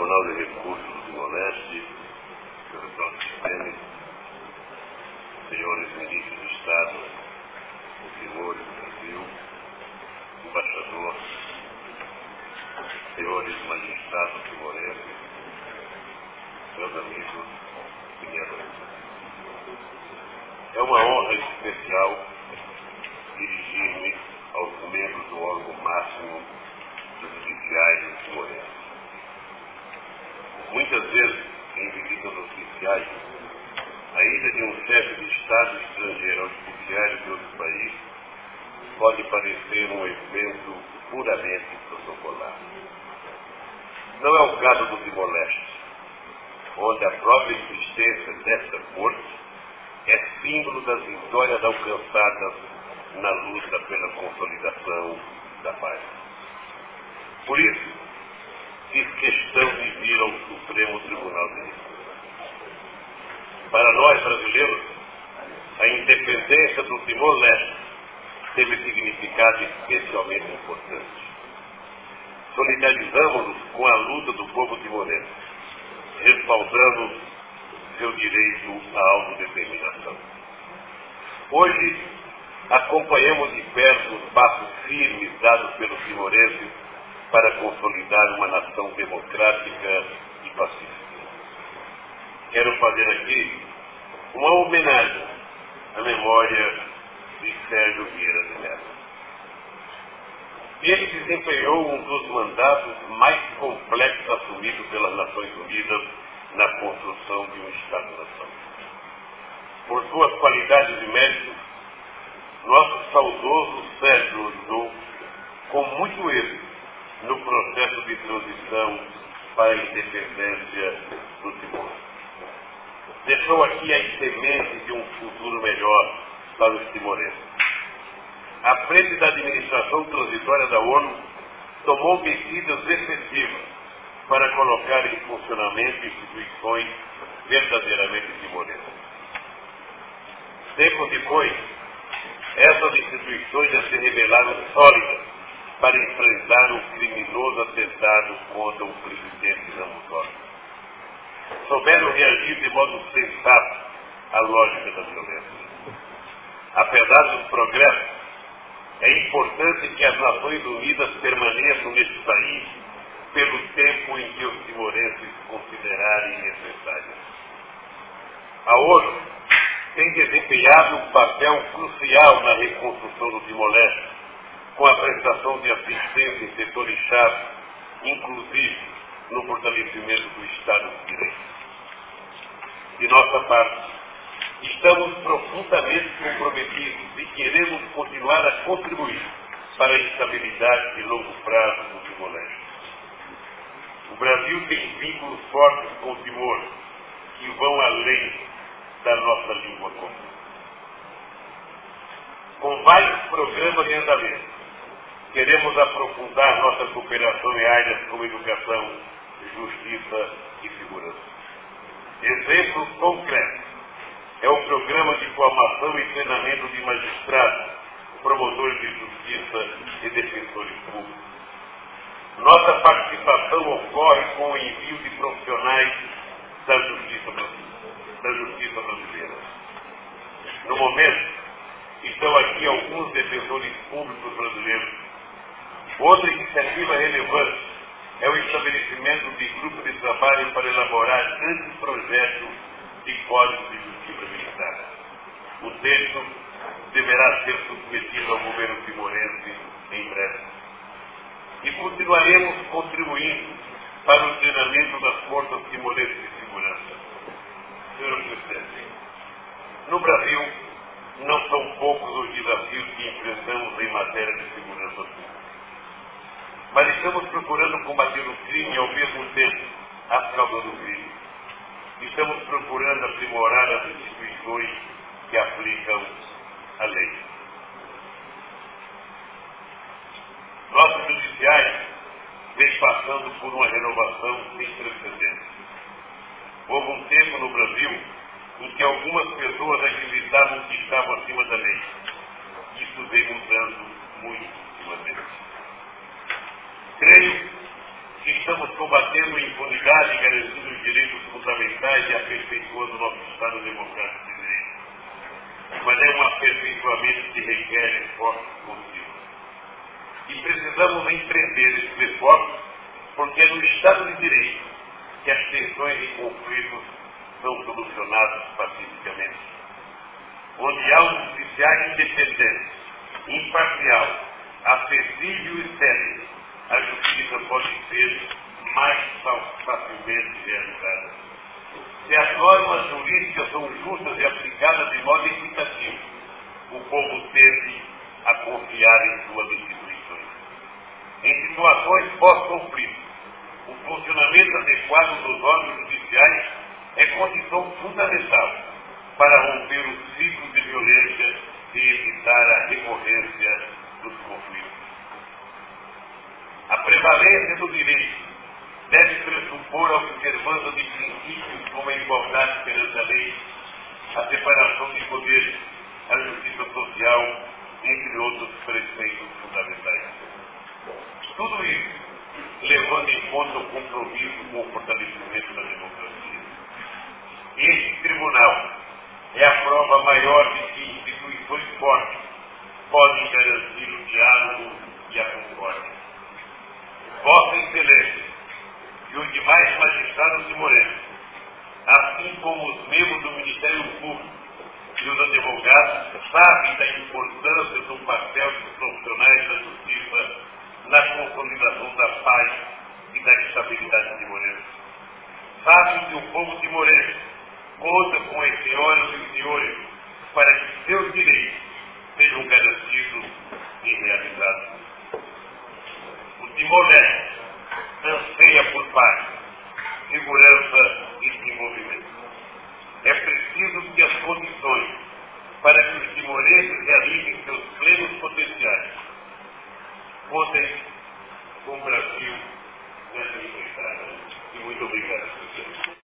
Tribunal de Recursos do Timor-Leste, Sr. Jorge Temer, senhores ministros de Estado, senhores do Brasil, embaixador, senhores magistrados timorenses, meus amigos e minha noiva. É uma honra especial dirigir-me aos membros do órgão máximo do judiciário timorense. Muitas vezes, em visitas oficiais, a ida de um chefe de Estado estrangeiro ao judiciário de outro país pode parecer um evento puramente protocolar. Não é o caso do Timor-Leste, onde a própria existência desta corte é símbolo das vitórias alcançadas na luta pela consolidação da paz. Por isso, fiz questão de vir ao Supremo Tribunal de Justiça. Para nós, brasileiros, a independência do Timor-Leste teve significado especialmente importante. Solidarizamos-nos com a luta do povo timorense, respaldando seu direito à autodeterminação. Hoje, acompanhamos de perto os passos firmes dados pelos timorenses para consolidar uma nação democrática e pacífica. Quero fazer aqui uma homenagem à memória de Sérgio Vieira de Mello. Ele desempenhou um dos mandatos mais complexos assumidos pelas Nações Unidas na construção de um Estado-nação. Por suas qualidades e méritos, nosso saudoso Sérgio ajudou com muito êxito no processo de transição para a independência do Timor. Deixou aqui a semente de um futuro melhor para os timorenses. À frente da administração transitória da ONU, tomou medidas efetivas para colocar em funcionamento instituições verdadeiramente timorenses. Tempo depois, essas instituições já se revelaram sólidas para enfrentar um criminoso atentado contra o presidente Ramon. Souberam reagir de modo sensato à lógica da violência. Apesar dos progressos, é importante que as Nações Unidas permaneçam neste país pelo tempo em que os timorenses considerarem necessário. A ONU tem desempenhado um papel crucial na reconstrução do Timor-Leste, com a prestação de assistência em setores-chave, inclusive no fortalecimento do Estado de Direito. De nossa parte, estamos profundamente comprometidos e queremos continuar a contribuir para a estabilidade de longo prazo do Timor-Leste. O Brasil tem vínculos fortes com o Timor que vão além da nossa língua comum. Com vários programas em andamento, queremos aprofundar nossa cooperação em áreas como educação, justiça e segurança. Exemplo concreto é o programa de formação e treinamento de magistrados, promotores de justiça e defensores públicos. Nossa participação ocorre com o envio de profissionais da justiça brasileira. No momento, estão aqui alguns defensores públicos brasileiros. Outra iniciativa relevante é o estabelecimento de grupos de trabalho para elaborar grandes projetos de código de justiça militar. O texto deverá ser submetido ao governo timorense em breve. E continuaremos contribuindo para o treinamento das forças timorenses de segurança. Senhor presidente, no Brasil, não são poucos os desafios que enfrentamos em matéria de segurança pública. Mas estamos procurando combater o crime e, ao mesmo tempo, as causas do crime. Estamos procurando aprimorar as instituições que aplicam a lei. Nosso judiciário vem passando por uma renovação sem precedentes. Houve um tempo no Brasil em que algumas pessoas acreditavam que estavam acima da lei. Isso vem mudando muito ultimamente. Creio que estamos combatendo a impunidade, garantindo os direitos fundamentais e aperfeiçoando o nosso Estado democrático de direito. Mas é um aperfeiçoamento que requer esforços contínuos. E precisamos empreender esses esforços, porque é no Estado de Direito que as tensões e conflitos são solucionados pacificamente. Onde há um judiciário independente, imparcial, acessível e sério, a justiça pode ser mais facilmente realizada. Se as normas jurídicas são justas e aplicadas de modo equitativo, o povo tende a confiar em suas instituições. Em situações pós-conflito, o funcionamento adequado dos órgãos judiciais é condição fundamental para romper os ciclos de violência e evitar a recorrência dos conflitos. A prevalência do direito deve pressupor a observância de princípios como a igualdade perante a lei, a separação de poderes, a justiça social, entre outros preceitos fundamentais. Tudo isso levando em conta o compromisso com o fortalecimento da democracia. Este tribunal é a prova maior de que instituições fortes podem garantir o diálogo e a concórdia. Vossa Excelência e os demais magistrados de Moreira, assim como os membros do Ministério Público e os advogados, sabem da importância do papel dos profissionais da justiça na consolidação da paz e da estabilidade de Moreira. Sabem que o povo de Moreira conta com as senhoras e os senhores para que seus direitos